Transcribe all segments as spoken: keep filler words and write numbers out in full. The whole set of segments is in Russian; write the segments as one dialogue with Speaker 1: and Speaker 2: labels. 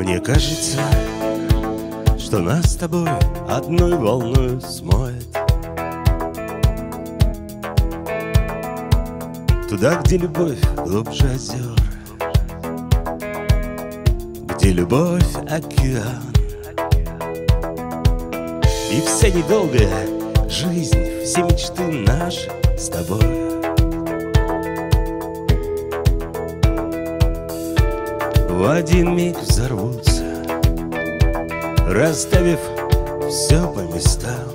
Speaker 1: Мне кажется, что нас с тобой одной волной смоет туда, где любовь глубже озер, где любовь океан. И вся недолгая жизнь, все мечты наши с тобой в один миг взорвутся, расставив все по местам.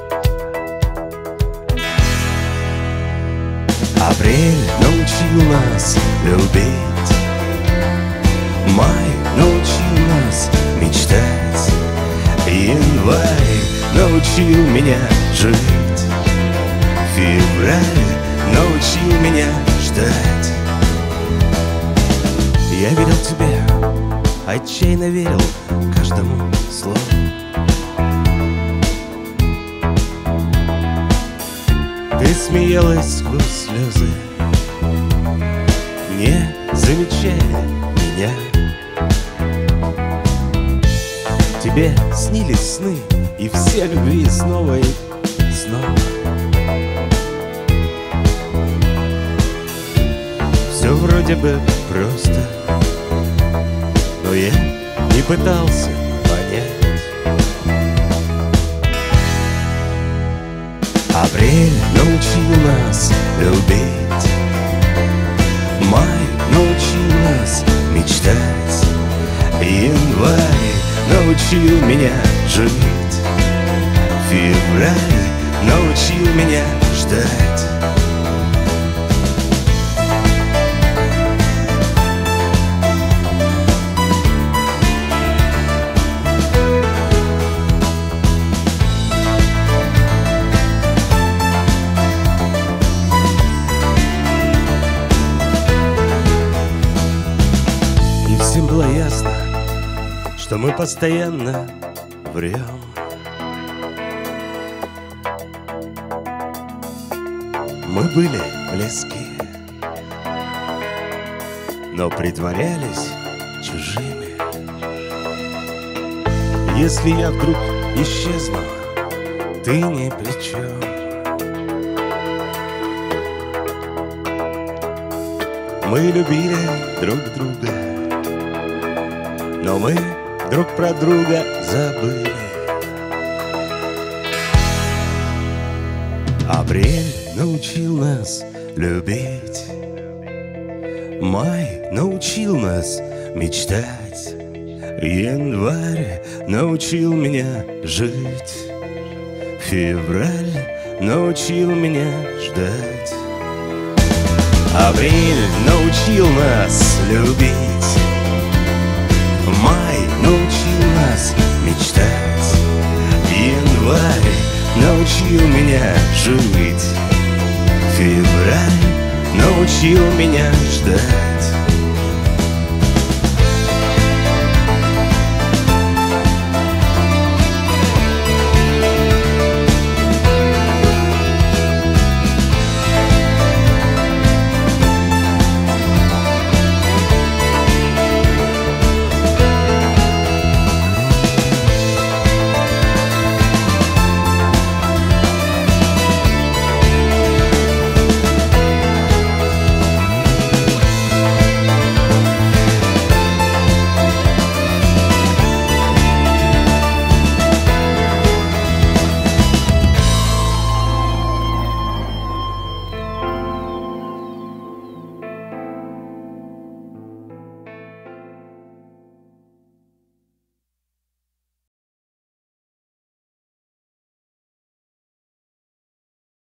Speaker 1: Апрель научил нас любить, май научил нас мечтать, январь научил меня жить, февраль научил меня ждать. Я верил тебе, отчаянно верил каждому слову. Ты смеялась сквозь слезы, не замечая меня. Тебе снились сны, и все любви снова и снова. Все вроде бы просто, но я не пытался понять. Апрель научил нас любить, май научил нас мечтать, январь научил меня жить, февраль научил меня ждать. Всем было ясно, что мы постоянно врем. Мы были близки, но притворялись чужими. Если я вдруг исчезну, ты ни при чем. Мы любили друг друга, но мы друг про друга забыли. Апрель научил нас любить, май научил нас мечтать, январь научил меня жить, февраль научил меня ждать. Апрель научил нас любить, май научил нас мечтать, январь научил меня жить, февраль научил меня ждать.